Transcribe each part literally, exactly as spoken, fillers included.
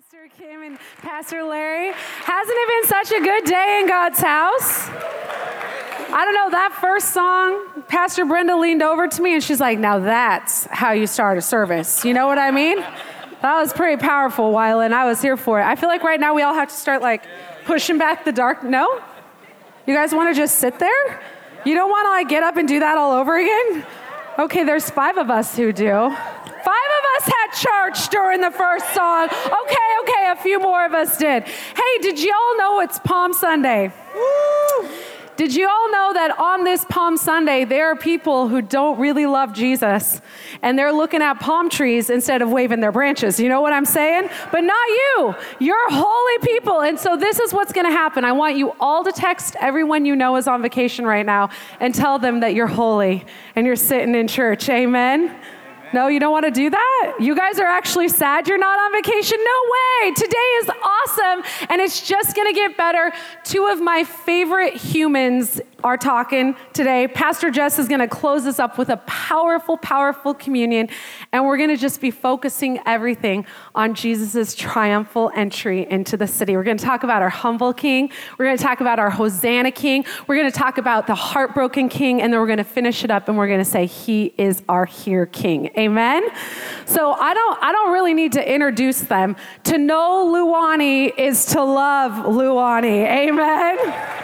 Pastor Kim and Pastor Larry. Hasn't it been such a good day in God's house? I don't know, that first song, Pastor Brenda leaned over to me and she's like, now that's how you start a service. You know what I mean? That was pretty powerful, Wyland. I was here for it. I feel like right now we all have to start like pushing back the dark. No? You guys want to just sit there? You don't want to like get up and do that all over again? Okay, there's five of us who do. Five of us had church during the first song. Okay, okay, a few more of us did. Hey, did you all know it's Palm Sunday? Woo! Did you all know that on this Palm Sunday, there are people who don't really love Jesus, and they're looking at palm trees instead of waving their branches? You know what I'm saying? But not you. You're holy people, and so this is what's going to happen. I want you all to text everyone you know is on vacation right now and tell them that you're holy and you're sitting in church. Amen? No, you don't want to do that? You guys are actually sad you're not on vacation? No way. Today is awesome, and it's just going to get better. Two of my favorite humans are talking today. Pastor Jess is going to close us up with a powerful, powerful communion, and we're going to just be focusing everything on Jesus' triumphal entry into the city. We're going to talk about our humble King. We're going to talk about our Hosanna King. We're going to talk about the heartbroken King, and then we're going to finish it up, and we're going to say, He is our here King. Amen? So I don't I don't really need to introduce them. To know Luwani is to love Luwani. Amen?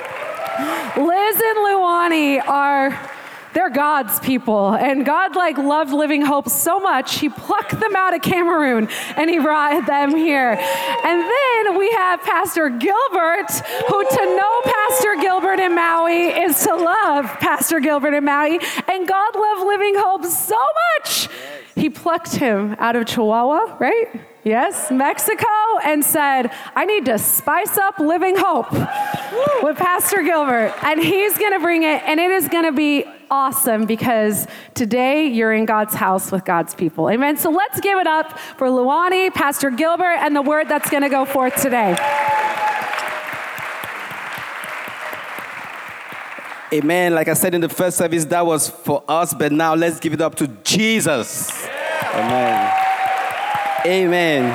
Liz and Luwani are, they're God's people. And God like loved Living Hope so much, he plucked them out of Cameroon and he brought them here. And then we have Pastor Gilbert, who to know Pastor Gilbert in Maui is to love Pastor Gilbert in Maui. And God loved Living Hope so much, he plucked him out of Chihuahua, right? Yes, Mexico, and said, I need to spice up Living Hope with Pastor Gilbert. And he's going to bring it, and it is going to be awesome because today you're in God's house with God's people. Amen. So let's give it up for Luwani, Pastor Gilbert, and the word that's going to go forth today. Amen. Like I said in the first service, that was for us, but now let's give it up to Jesus. Amen. Amen.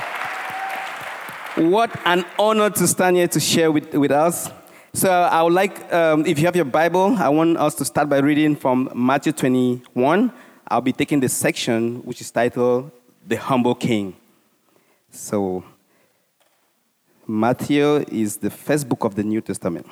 What an honor to stand here to share with, with us. So I would like, um, if you have your Bible, I want us to start by reading from Matthew twenty-one. I'll be taking the section which is titled, The Humble King. So Matthew is the first book of the New Testament.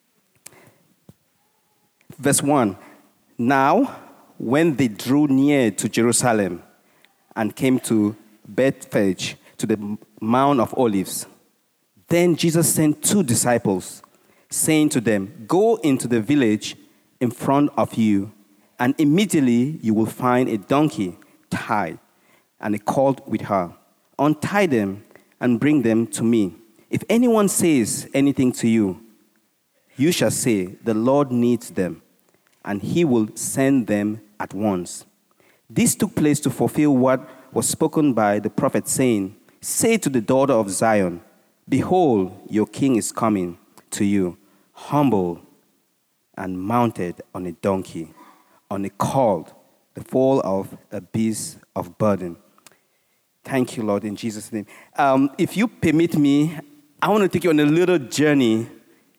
Verse one, now when they drew near to Jerusalem and came to Bethphage, to the Mount of Olives, then Jesus sent two disciples, saying to them, go into the village in front of you, and immediately you will find a donkey tied and a colt with her. Untie them and bring them to me. If anyone says anything to you, you shall say, the Lord needs them, and he will send them at once. This took place to fulfill what was spoken by the prophet, saying, say to the daughter of Zion, behold, your king is coming to you, humble and mounted on a donkey, on a colt, the foal of a beast of burden. Thank you, Lord, in Jesus' name. Um, if you permit me, I want to take you on a little journey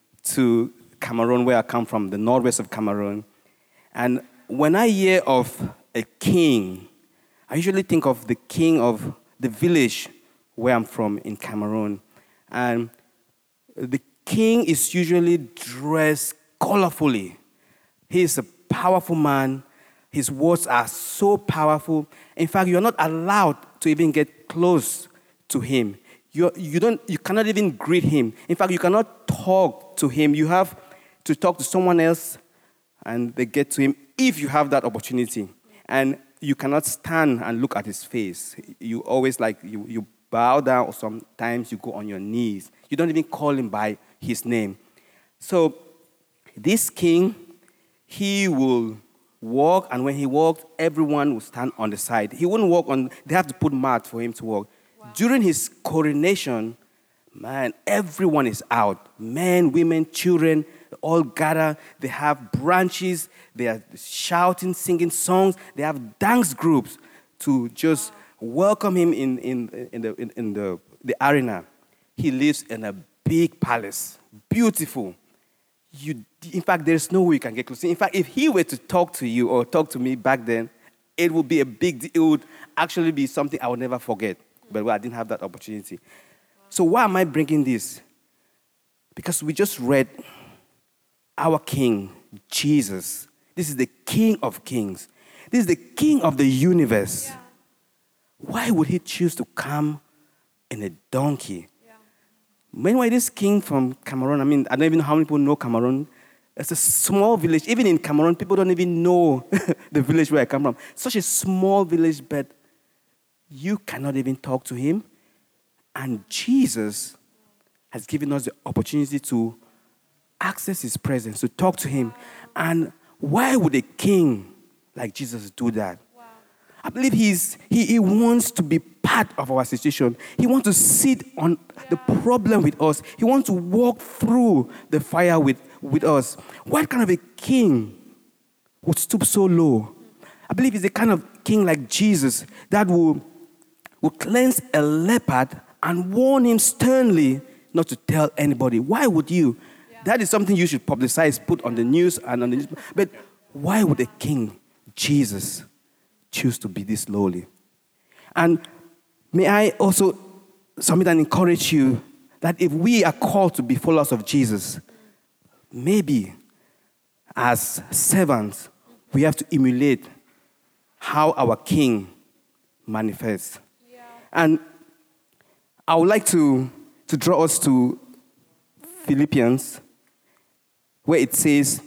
to Cameroon, where I come from, the northwest of Cameroon. And when I hear of a king, I usually think of the king of the village where I'm from in Cameroon. And the king is usually dressed colorfully. He is a powerful man. His words are so powerful. In fact, you're not allowed to even get close to him. You you don't you cannot even greet him. In fact, you cannot talk to him. You have to talk to someone else, and they get to him if you have that opportunity. And you cannot stand and look at his face. You always like, you, you bow down, or sometimes you go on your knees. You don't even call him by his name. So this king, he will walk, and when he walked, everyone will stand on the side. He wouldn't walk on, they have to put mat for him to walk. Wow. During his coronation, man, everyone is out. Men, women, children, all gather. They have branches. They are shouting, singing songs. They have dance groups to just welcome him in, in, in, the, in, in the, the arena. He lives in a big palace, beautiful. You, in fact, there's no way you can get close. In fact, if he were to talk to you or talk to me back then, it would be a big deal. It would actually be something I would never forget. But well, I didn't have that opportunity. So why am I bringing this? Because we just read our King, Jesus. This is the King of Kings. This is the King of the universe. Yeah. Why would he choose to come in a donkey? Yeah. Meanwhile, this king from Cameroon, I mean, I don't even know how many people know Cameroon. It's a small village. Even in Cameroon, people don't even know the village where I come from. Such a small village, but you cannot even talk to him. And Jesus has given us the opportunity to access his presence, to talk to him. And why would a king like Jesus do that? Wow. I believe he's, he, he wants to be part of our situation. He wants to sit on yeah. the problem with us. He wants to walk through the fire with, with us. What kind of a king would stoop so low? I believe he's the kind of king like Jesus that will, will cleanse a leopard and warn him sternly not to tell anybody. Why would you? Yeah. That is something you should publicize, put on the news and on the news. But why would a king, Jesus, choose to be this lowly? And may I also submit and encourage you that if we are called to be followers of Jesus, maybe as servants, we have to emulate how our King manifests. Yeah. And I would like to, to draw us to Philippians, where it says,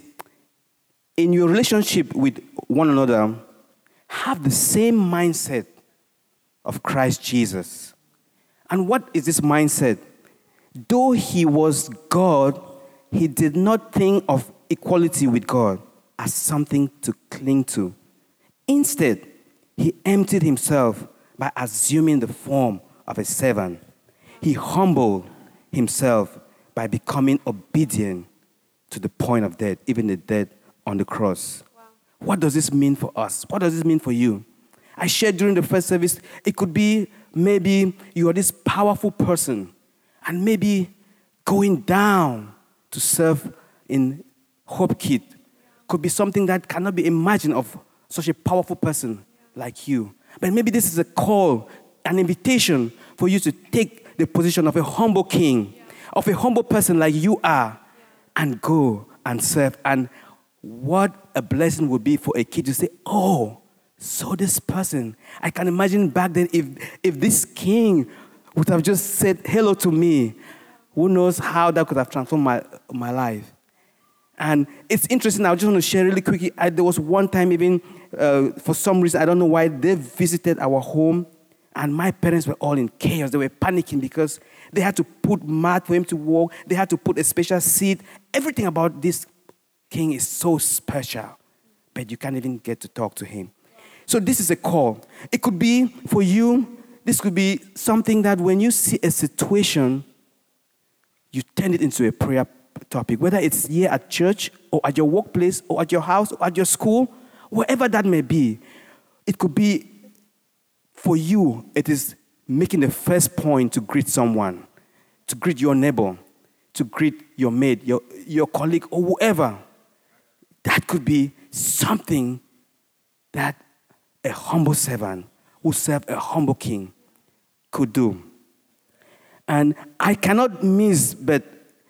in your relationship with one another, have the same mindset of Christ Jesus. And what is this mindset? Though he was God, he did not think of equality with God as something to cling to. Instead, he emptied himself by assuming the form of a servant. He humbled himself by becoming obedient to the point of death, even the death on the cross. Wow. What does this mean for us? What does this mean for you? I shared during the first service, it could be maybe you are this powerful person and maybe going down to serve in Hope Kit could be something that cannot be imagined of such a powerful person like you. But maybe this is a call, an invitation for you to take the position of a humble king, of a humble person like you are, and go and serve. And what a blessing would be for a kid to say, oh, so this person, I can imagine back then if, if this king would have just said hello to me, who knows how that could have transformed my, my life. And it's interesting, I just want to share really quickly. I, there was one time even, uh, for some reason, I don't know why, they visited our home, and my parents were all in chaos. They were panicking because they had to put mat for him to walk. They had to put a special seat. Everything about this king is so special, but you can't even get to talk to him. So this is a call. It could be for you, this could be something that when you see a situation, you turn it into a prayer topic, whether it's here at church or at your workplace or at your house or at your school, wherever that may be. It could be for you, it is making the first point to greet someone, to greet your neighbor, to greet your mate, your, your colleague, or whoever. That could be something that a humble servant who served a humble king could do. And I cannot miss but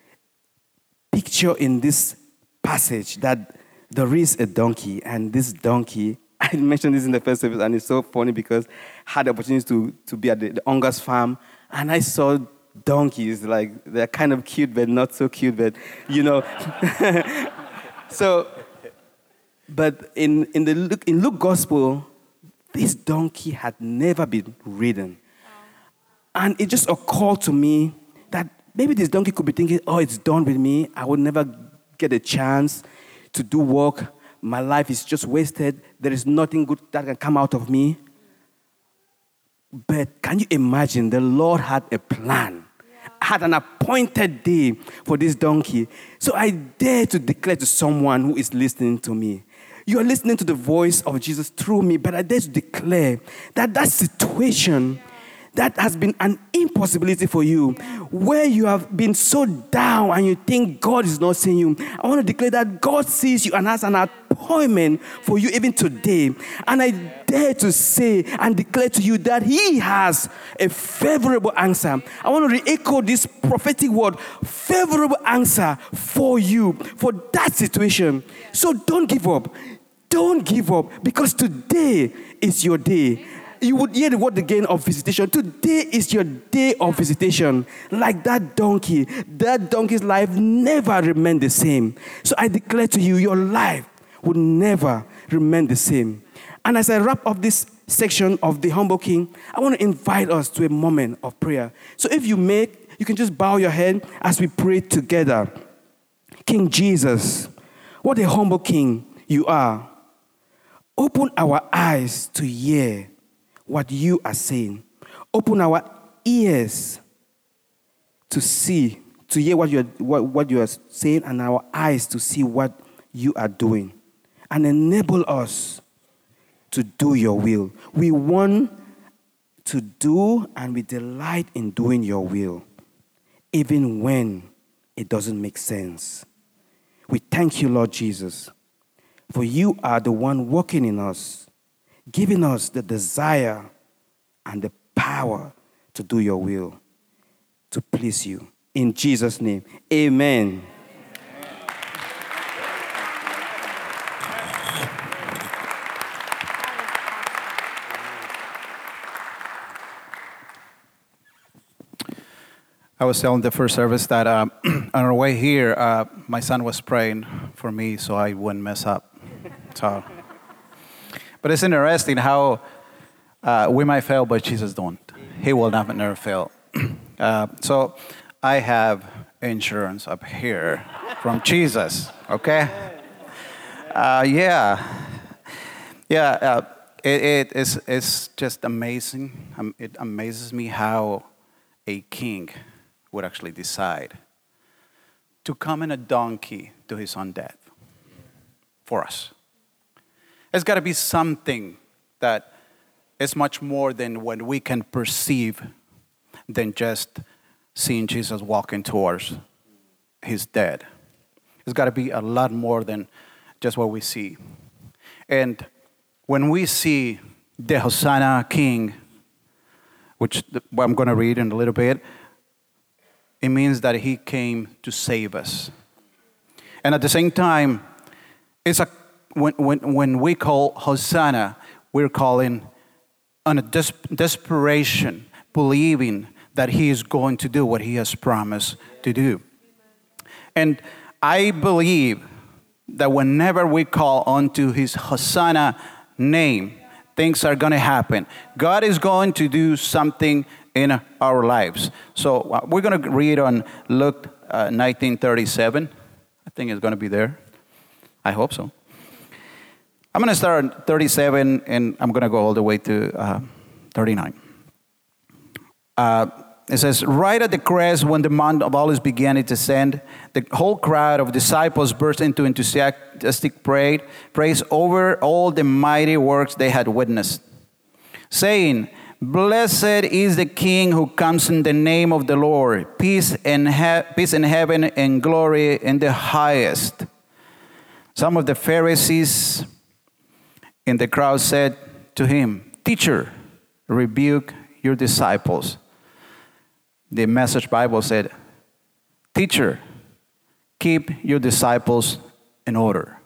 picture in this passage that there is a donkey, and this donkey, I mentioned this in the first service, and it's so funny because I had the opportunity to, to be at the, the Ongas farm, and I saw donkeys, like they're kind of cute, but not so cute, but you know. So, but in, in the Luke, in Luke Gospel, this donkey had never been ridden. And it just occurred to me that maybe this donkey could be thinking, oh, it's done with me. I will never get a chance to do work. My life is just wasted. There is nothing good that can come out of me. But can you imagine? The Lord had a plan, yeah. had an appointed day for this donkey. So I dare to declare to someone who is listening to me, You are listening to the voice of Jesus through me, but I dare to declare that that situation that has been an impossibility for you, where you have been so down and you think God is not seeing you, I want to declare that God sees you and has an appointment for you even today. And I dare to say and declare to you that He has a favorable answer. I want to re-echo this prophetic word, favorable answer for you, for that situation. So don't give up. Don't give up, because today is your day. You would hear the word again of visitation. Today is your day of visitation. Like that donkey, that donkey's life never remained the same. So I declare to you, your life would never remain the same. And as I wrap up this section of the Humble King, I want to invite us to a moment of prayer. So if you may, you can just bow your head as we pray together. King Jesus, what a humble King you are. Open our eyes to hear what you are saying. Open our ears to see, to hear what you are, what, what you are saying, and our eyes to see what you are doing. And enable us to do your will. We want to do and we delight in doing your will, even when it doesn't make sense. We thank you, Lord Jesus, for you are the one working in us, giving us the desire and the power to do your will, to please you. In Jesus' name, amen. I was telling the first service that uh, on our way here, uh, my son was praying for me so I wouldn't mess up. So, but it's interesting how uh, we might fail, but Jesus don't. He will never, never fail. Uh, so I have insurance up here from Jesus, okay? Uh, yeah. Yeah, uh, it, it is, it's just amazing. Um, it amazes me how a king would actually decide to come in a donkey to his own death for us. It's got to be something that is much more than what we can perceive than just seeing Jesus walking towards his death. It's got to be a lot more than just what we see. And when we see the Hosanna King, which I'm going to read in a little bit, it means that he came to save us. And at the same time, it's a when when, when we call Hosanna, we're calling on a des- desperation, believing that he is going to do what he has promised to do. And I believe that whenever we call onto his Hosanna name, things are going to happen. God is going to do something in our lives. So uh, we're going to read on Luke uh, nineteen thirty-seven. I think it's going to be there. I hope so. I'm going to start at thirty-seven, and I'm going to go all the way to uh, thirty-nine. Uh, it says, right at the crest, when the Mount of Olives began to descend, the whole crowd of disciples burst into enthusiastic praise, praise over all the mighty works they had witnessed, saying, blessed is the King who comes in the name of the Lord, peace in, he- peace in heaven and glory in the highest. Some of the Pharisees in the crowd said to him, Teacher, rebuke your disciples. The Message Bible said, Teacher, keep your disciples in order.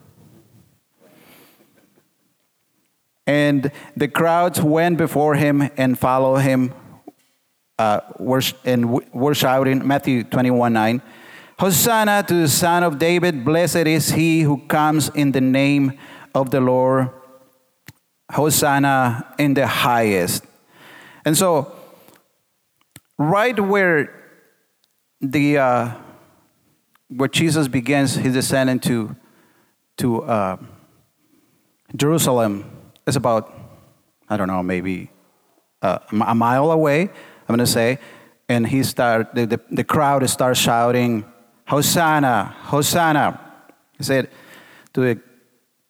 And the crowds went before him and followed him, uh, were, and were shouting, Matthew twenty-one nine, Hosanna to the Son of David, blessed is he who comes in the name of the Lord, Hosanna in the highest. And so, right where the uh, where Jesus begins his descent into to uh, Jerusalem, it's about, I don't know, maybe uh, a mile away, I'm going to say. And he start the, the, the crowd starts shouting, Hosanna, Hosanna. He said to the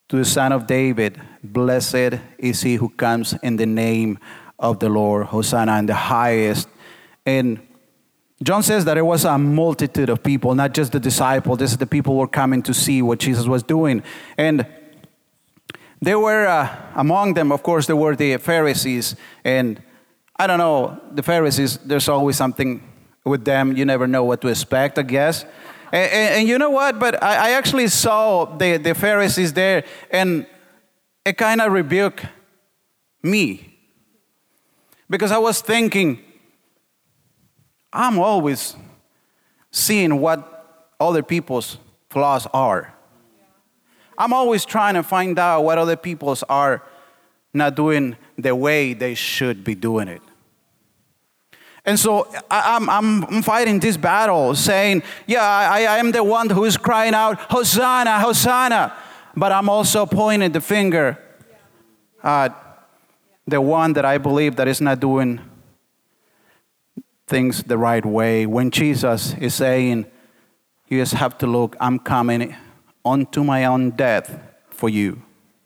to the Son of David, blessed is he who comes in the name of the Lord. Hosanna in the highest. And John says that it was a multitude of people, not just the disciples. This is the people who were coming to see what Jesus was doing. And they were, uh, among them, of course, there were the Pharisees. And I don't know, the Pharisees, there's always something with them. You never know what to expect, I guess. And, and, and you know what? But I, I actually saw the, the Pharisees there, and it kind of rebuked me. Because I was thinking, I'm always seeing what other people's flaws are. I'm always trying to find out what other people's are not doing the way they should be doing it. And so I, I'm, I'm fighting this battle saying, yeah, I, I am the one who is crying out, Hosanna, Hosanna. But I'm also pointing the finger at the one that I believe that is not doing things the right way. When Jesus is saying, you just have to look, I'm coming unto my own death for you.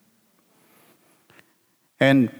And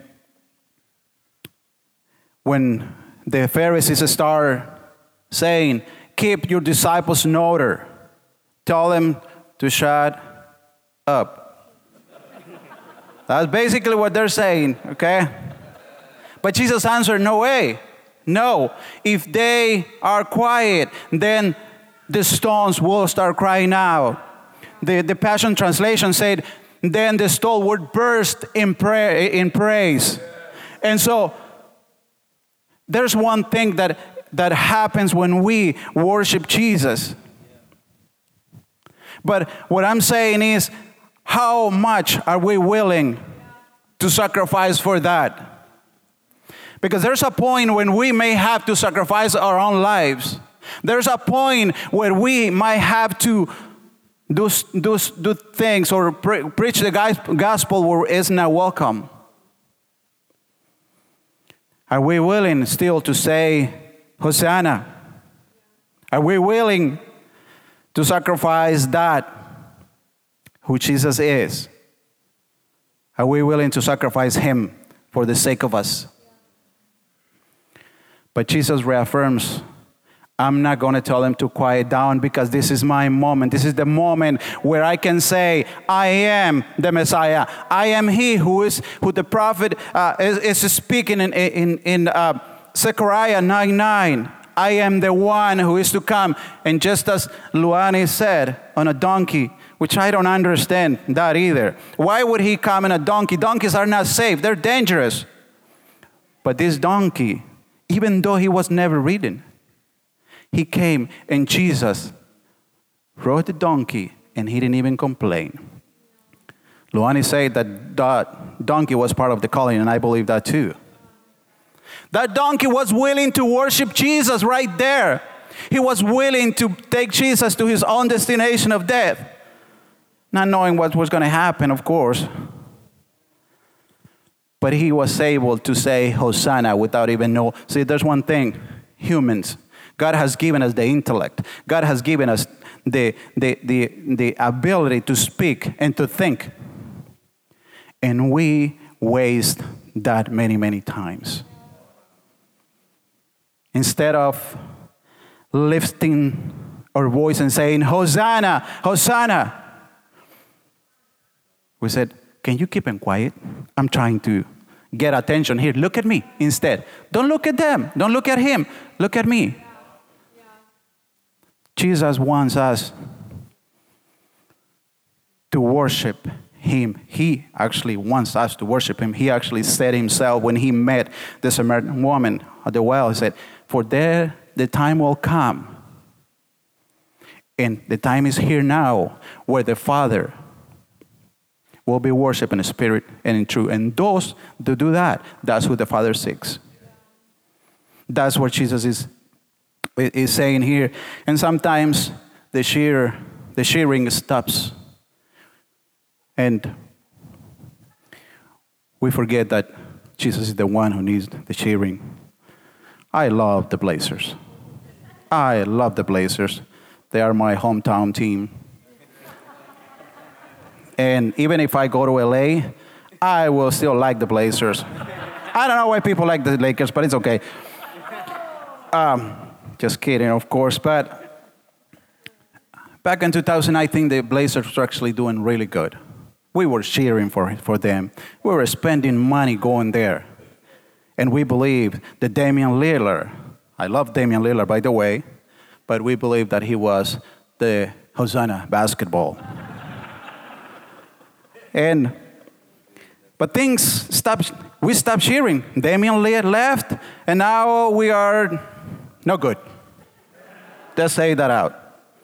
when the Pharisees start saying, keep your disciples in order, tell them to shut up. That's basically what they're saying, okay? But Jesus answered, no way. No. If they are quiet, then the stones will start crying out. The, the Passion Translation said, then the stone would burst in, pray, in praise. And so, there's one thing that, that happens when we worship Jesus. But what I'm saying is, how much are we willing to sacrifice for that? Because there's a point when we may have to sacrifice our own lives. There's a point where we might have to do, do, do things or pre- preach the gospel where it's not welcome. Are we willing still to say, Hosanna? Are we willing to sacrifice that who Jesus is? Are we willing to sacrifice him for the sake of us? But Jesus reaffirms, I'm not going to tell them to quiet down because this is my moment. This is the moment where I can say, I am the Messiah. I am he who is who the prophet uh, is, is speaking in, in, in uh, Zechariah nine nine. I am the one who is to come. And just as Luani said, on a donkey, which I don't understand that either. Why would he come in a donkey? Donkeys are not safe. They're dangerous. But this donkey, even though he was never ridden, he came and Jesus rode the donkey and he didn't even complain. Luani said that that donkey was part of the calling, and I believe that too. That donkey was willing to worship Jesus right there. He was willing to take Jesus to his own destination of death. Not knowing what was going to happen, of course. But he was able to say Hosanna without even know. See, there's one thing. Humans. God has given us the intellect. God has given us the, the, the, the ability to speak and to think. And we waste that many, many times. Instead of lifting our voice and saying, Hosanna, Hosanna, we said, can you keep them quiet? I'm trying to get attention here. Look at me instead. Don't look at them. Don't look at him. Look at me. Jesus wants us to worship him. He actually wants us to worship him. He actually said himself when he met the Samaritan woman at the well, he said, for there the time will come, and the time is here now, where the Father will be worshipped in spirit and in truth. And those that do that, that's who the Father seeks. That's what Jesus is is saying here. And sometimes the shear, the shearing stops. And we forget that Jesus is the one who needs the shearing. I love the Blazers. I love the Blazers. They are my hometown team. And even if I go to L A, I will still like the Blazers. I don't know why people like the Lakers, but it's okay. Um, just kidding, of course. But back in two thousand, I think the Blazers were actually doing really good. We were cheering for, for them. We were spending money going there. And we believed that Damian Lillard, I love Damian Lillard, by the way, but we believed that he was the Hosanna basketball. and, but things stopped, we stopped cheering. Damian Lillard left, and now we are no good. Let's say that out.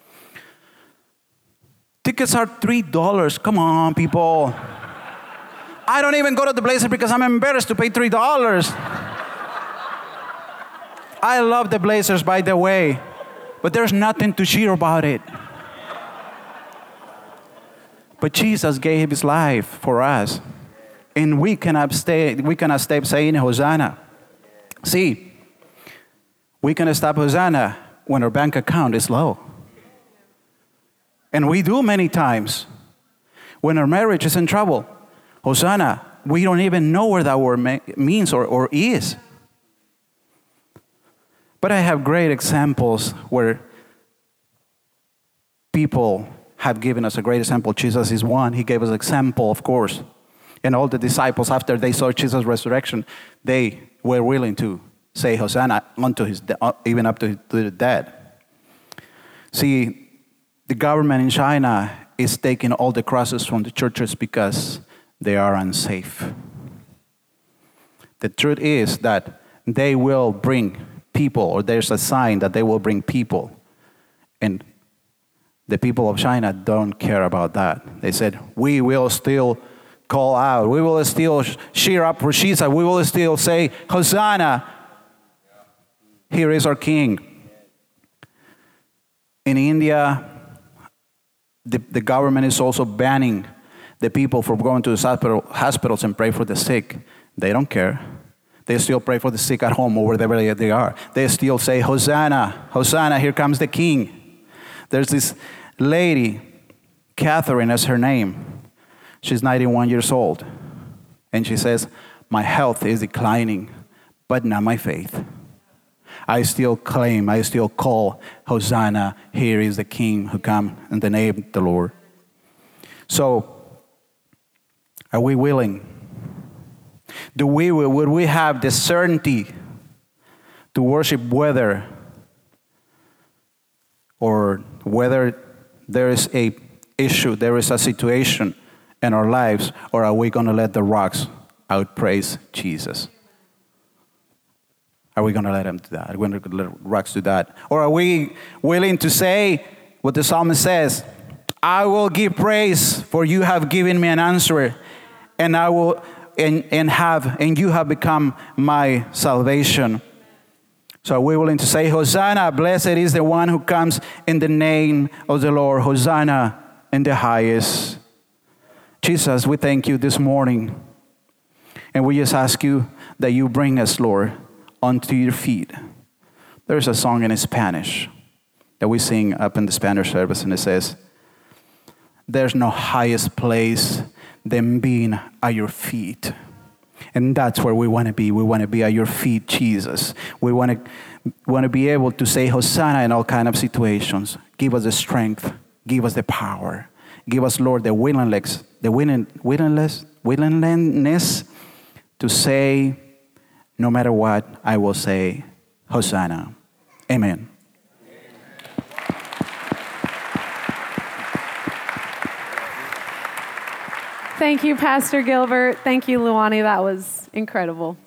Tickets are three dollars. Come on, people. I don't even go to the Blazers because I'm embarrassed to pay three dollars. I love the Blazers, by the way, but there's nothing to cheer about it. But Jesus gave his life for us, and we cannot stay, we cannot stop saying Hosanna. See, we can stop Hosanna when our bank account is low. And we do many times. When our marriage is in trouble, Hosanna, we don't even know where that word means or, or is. But I have great examples where people have given us a great example. Jesus is one. He gave us an example, of course. And all the disciples, after they saw Jesus' resurrection, they were willing to say Hosanna unto his, even up to, to the dead. See, the government in China is taking all the crosses from the churches because they are unsafe. The truth is that they will bring people, or there's a sign that they will bring people. And the people of China don't care about that. They said, we will still call out. We will still cheer up for Jesus. We will still say, Hosanna, here is our King. In India, The, the government is also banning the people from going to the hospital, hospitals and pray for the sick. They don't care. They still pray for the sick at home or wherever they are. They still say, Hosanna, Hosanna, here comes the King. There's this lady, Catherine is her name. She's ninety-one years old. And she says, my health is declining, but not my faith. I still claim, I still call, Hosanna, here is the King who come in the name of the Lord. So, are we willing? Do we, would we have the certainty to worship whether or whether there is a issue, there is a situation in our lives, or are we going to let the rocks outpraise Jesus? Are we going to let him do that? Are we going to let rocks do that? Or are we willing to say what the psalmist says? I will give praise, for you have given me an answer, and I will and, and have and you have become my salvation. So are we willing to say, Hosanna, blessed is the one who comes in the name of the Lord. Hosanna in the highest. Jesus, we thank you this morning. And we just ask you that you bring us, Lord, onto your feet. There's a song in Spanish that we sing up in the Spanish service, and it says, there's no highest place than being at your feet. And that's where we want to be. We want to be at your feet, Jesus. We want to want to be able to say Hosanna in all kind of situations. Give us the strength. Give us the power. Give us, Lord, the willingness, the willing, willingness, willingness to say, no matter what, I will say, Hosanna. Amen. Thank you, Pastor Gilbert. Thank you, Luani. That was incredible.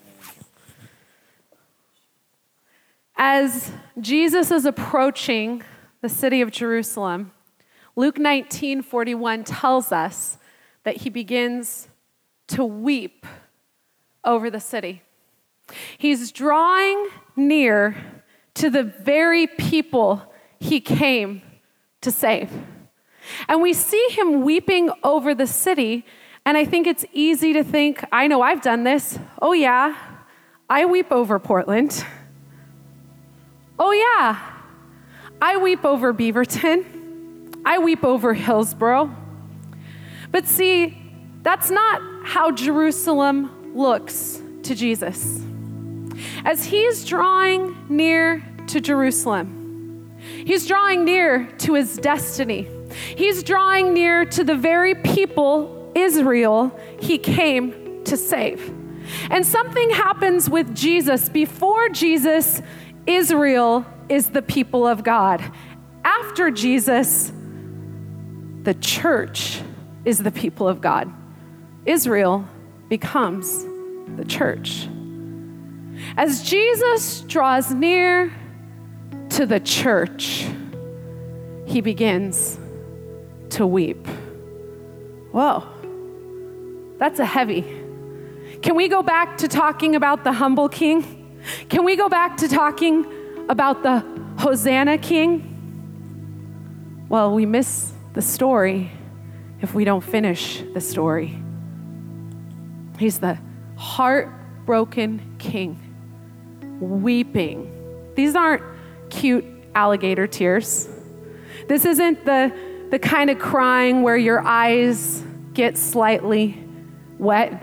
As Jesus is approaching the city of Jerusalem, Luke nineteen forty-one tells us that he begins to weep over the city. He's drawing near to the very people he came to save. And we see him weeping over the city, and I think it's easy to think, I know I've done this. Oh yeah, I weep over Portland. Oh yeah, I weep over Beaverton. I weep over Hillsboro. But see, that's not how Jerusalem looks to Jesus. As he's drawing near to Jerusalem, he's drawing near to his destiny. He's drawing near to the very people, Israel, he came to save. And something happens with Jesus. Before Jesus, Israel is the people of God. After Jesus, the church is the people of God. Israel becomes the church. As Jesus draws near to the church, he begins to weep. Whoa, that's a heavy. Can we go back to talking about the humble king? Can we go back to talking about the Hosanna king? Well, we miss the story if we don't finish the story. He's the heartbroken king, weeping. These aren't cute alligator tears. This isn't the, the kind of crying where your eyes get slightly wet.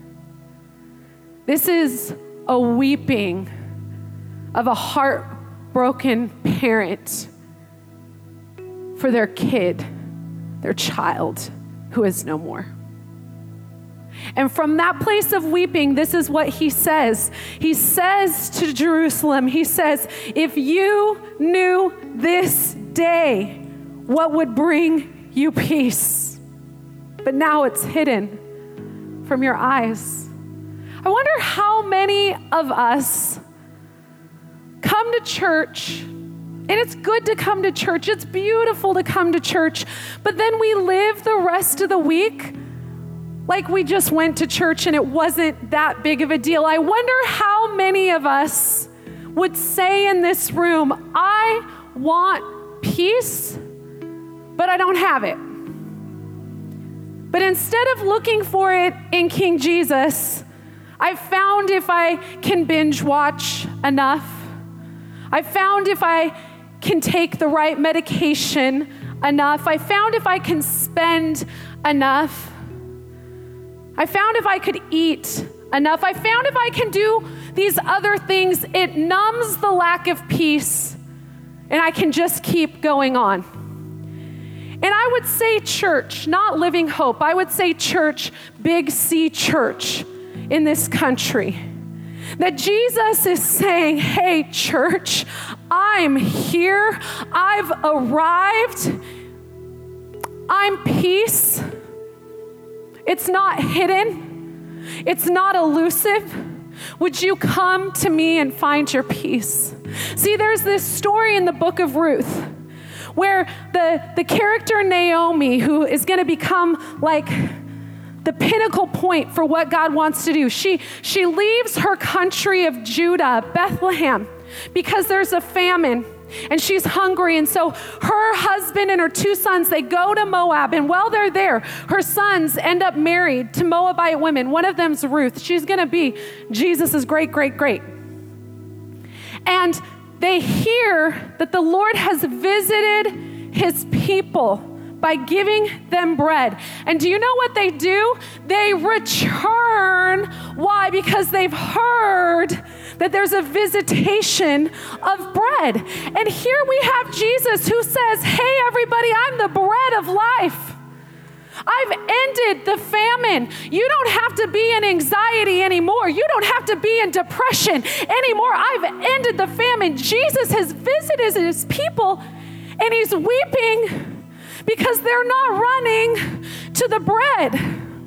This is a weeping of a heartbroken parent for their kid, their child, who is no more. And from that place of weeping, this is what he says. He says to Jerusalem, he says, if you knew this day what would bring you peace, but now it's hidden from your eyes. I wonder how many of us come to church, and it's good to come to church. It's beautiful to come to church, but then we live the rest of the week like we just went to church and it wasn't that big of a deal. I wonder how many of us would say in this room, I want peace, but I don't have it. But instead of looking for it in King Jesus, I've found if I can binge watch enough, I've found if I can take the right medication enough, I found if I can spend enough, I found if I could eat enough, I found if I can do these other things, it numbs the lack of peace, and I can just keep going on. And I would say church, not Living Hope, I would say church, Big C church in this country. That Jesus is saying, hey church, I'm here, I've arrived, I'm peace. It's not hidden. It's not elusive. Would you come to me and find your peace? See, there's this story in the book of Ruth where the, the character Naomi, who is going to become like the pinnacle point for what God wants to do, she, she leaves her country of Judah, Bethlehem, because there's a famine. And she's hungry. And so her husband and her two sons, they go to Moab. And while they're there, her sons end up married to Moabite women. One of them's Ruth. She's going to be Jesus' great, great, great. And they hear that the Lord has visited his people by giving them bread. And do you know what they do? They return. Why? Because they've heard that there's a visitation of bread. And here we have Jesus who says, hey, everybody, I'm the bread of life. I've ended the famine. You don't have to be in anxiety anymore. You don't have to be in depression anymore. I've ended the famine. Jesus has visited his people, and he's weeping because they're not running to the bread.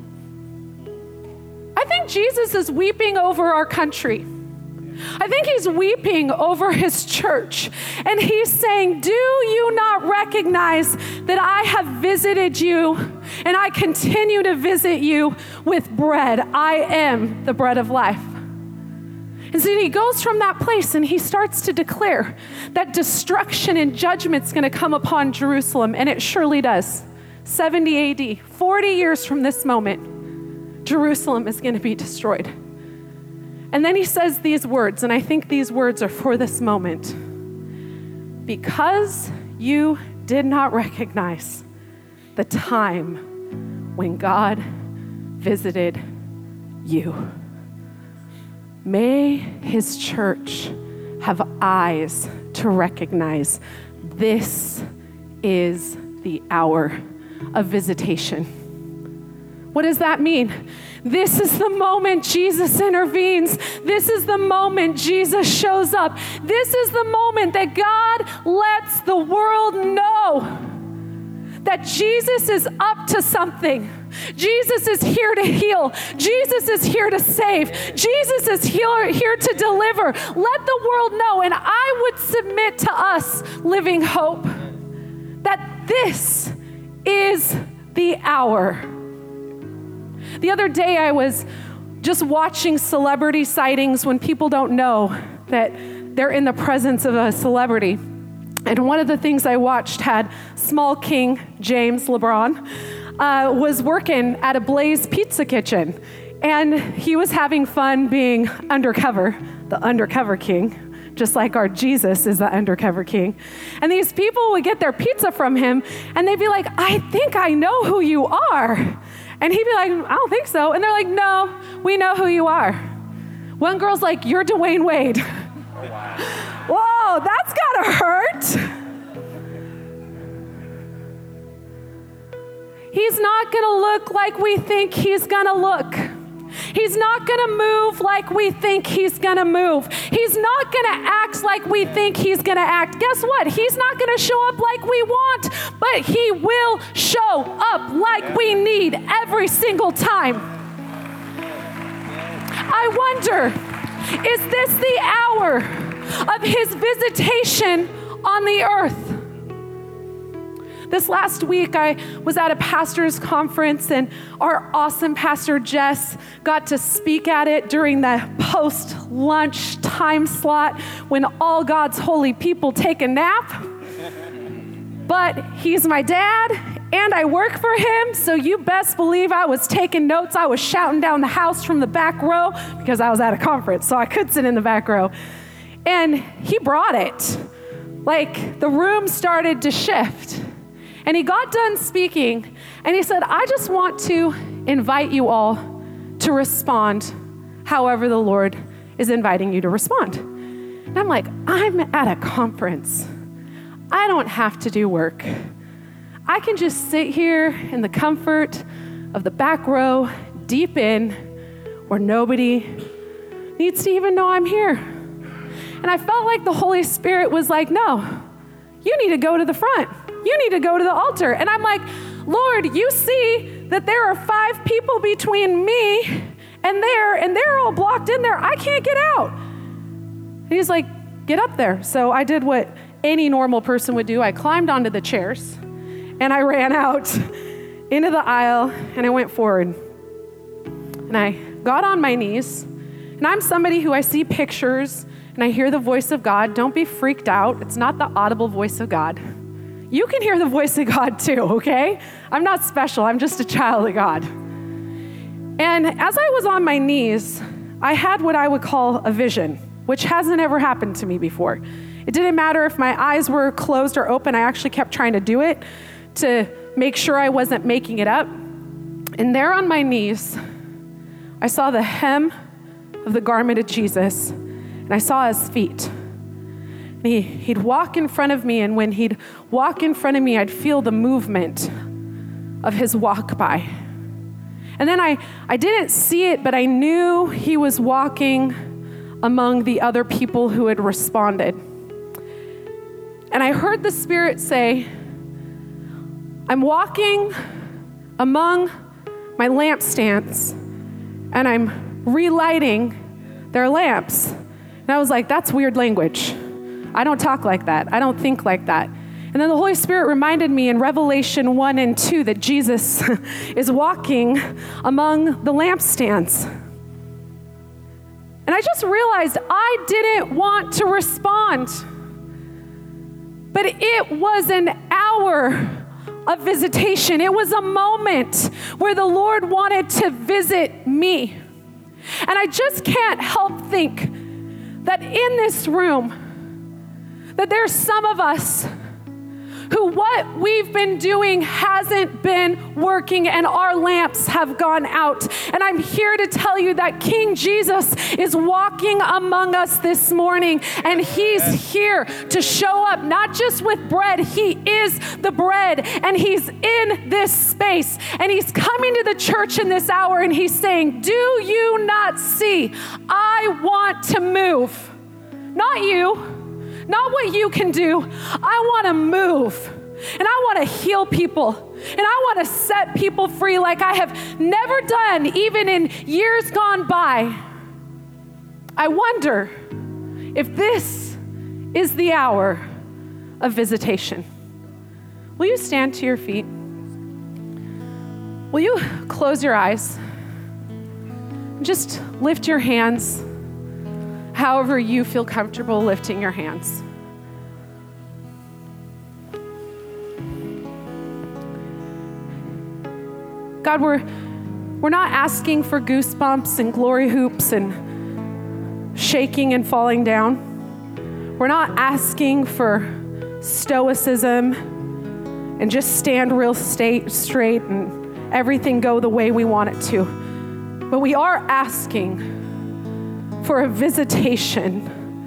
I think Jesus is weeping over our country. I think he's weeping over his church. And he's saying, do you not recognize that I have visited you and I continue to visit you with bread? I am the bread of life. And so he goes from that place and he starts to declare that destruction and judgment's going to come upon Jerusalem. And it surely does. seventy A D, forty years from this moment, Jerusalem is going to be destroyed. And then he says these words, and I think these words are for this moment. Because you did not recognize the time when God visited you. May his church have eyes to recognize this is the hour of visitation. What does that mean? This is the moment Jesus intervenes. This is the moment Jesus shows up. This is the moment that God lets the world know that Jesus is up to something. Jesus is here to heal. Jesus is here to save. Jesus is here, here to deliver. Let the world know, and I would submit to us, Living Hope, that this is the hour. The other day I was just watching celebrity sightings when people don't know that they're in the presence of a celebrity. And one of the things I watched had small king James LeBron uh, was working at a Blaze Pizza Kitchen. And he was having fun being undercover, the undercover king, just like our Jesus is the undercover king. And these people would get their pizza from him, and they'd be like, I think I know who you are. And he'd be like, I don't think so. And they're like, no, we know who you are. One girl's like, you're Dwayne Wade. Oh, wow. Whoa, that's gotta hurt. He's not gonna look like we think he's gonna look. He's not gonna move like we think he's gonna move. He's not gonna act like we think he's gonna act. Guess what? He's not gonna show up like we want, but he will show up like we need every single time. I wonder, is this the hour of his visitation on the earth? This last week, I was at a pastor's conference, and our awesome pastor, Jess, got to speak at it during the post-lunch time slot when all God's holy people take a nap. But he's my dad, and I work for him, so you best believe I was taking notes. I was shouting down the house from the back row because I was at a conference, so I could sit in the back row. And he brought it. Like, the room started to shift. And he got done speaking, and he said, I just want to invite you all to respond however the Lord is inviting you to respond. And I'm like, I'm at a conference. I don't have to do work. I can just sit here in the comfort of the back row, deep in, where nobody needs to even know I'm here. And I felt like the Holy Spirit was like, no, you need to go to the front. You need to go to the altar. And I'm like, Lord, you see that there are five people between me and there, and they're all blocked in there. I can't get out. And he's like, get up there. So I did what any normal person would do. I climbed onto the chairs, and I ran out into the aisle, and I went forward. And I got on my knees, and I'm somebody who I see pictures, and I hear the voice of God. Don't be freaked out. It's not the audible voice of God. You can hear the voice of God too, okay? I'm not special. I'm just a child of God. And as I was on my knees, I had what I would call a vision, which hasn't ever happened to me before. It didn't matter if my eyes were closed or open. I actually kept trying to do it to make sure I wasn't making it up. And there on my knees, I saw the hem of the garment of Jesus, and I saw his feet. And he, he'd walk in front of me, and when he'd walk in front of me, I'd feel the movement of his walk by. And then I, I didn't see it, but I knew he was walking among the other people who had responded. And I heard the Spirit say, I'm walking among my lampstands, and I'm relighting their lamps. And I was like, that's weird language. I don't talk like that. I don't think like that. And then the Holy Spirit reminded me in Revelation one and two that Jesus is walking among the lampstands. And I just realized I didn't want to respond. But it was an hour of visitation. It was a moment where the Lord wanted to visit me. And I just can't help think that in this room, that there's some of us who what we've been doing hasn't been working and our lamps have gone out. And I'm here to tell you that King Jesus is walking among us this morning, and he's here to show up, not just with bread. He is the bread, and he's in this space, and he's coming to the church in this hour, and he's saying, do you not see? I want to move. Not you, not what you can do. I want to move. And I want to heal people. And I want to set people free like I have never done, even in years gone by. I wonder if this is the hour of visitation. Will you stand to your feet? Will you close your eyes? Just lift your hands however you feel comfortable lifting your hands. God, we're, we're not asking for goosebumps and glory hoops and shaking and falling down. We're not asking for stoicism and just stand real state, straight and everything go the way we want it to. But we are asking for a visitation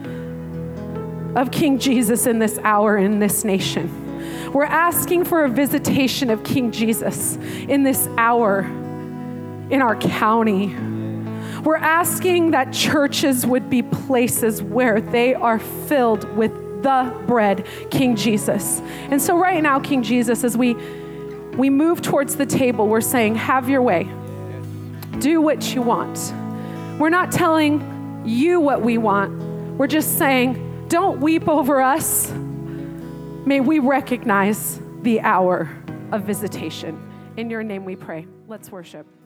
of King Jesus in this hour, in this nation. We're asking for a visitation of King Jesus in this hour, in our county. We're asking that churches would be places where they are filled with the bread, King Jesus. And so right now, King Jesus, as we, we move towards the table, we're saying, have your way. Do what you want. We're not telling you what we want. We're just saying, don't weep over us. May we recognize the hour of visitation. In your name we pray. Let's worship.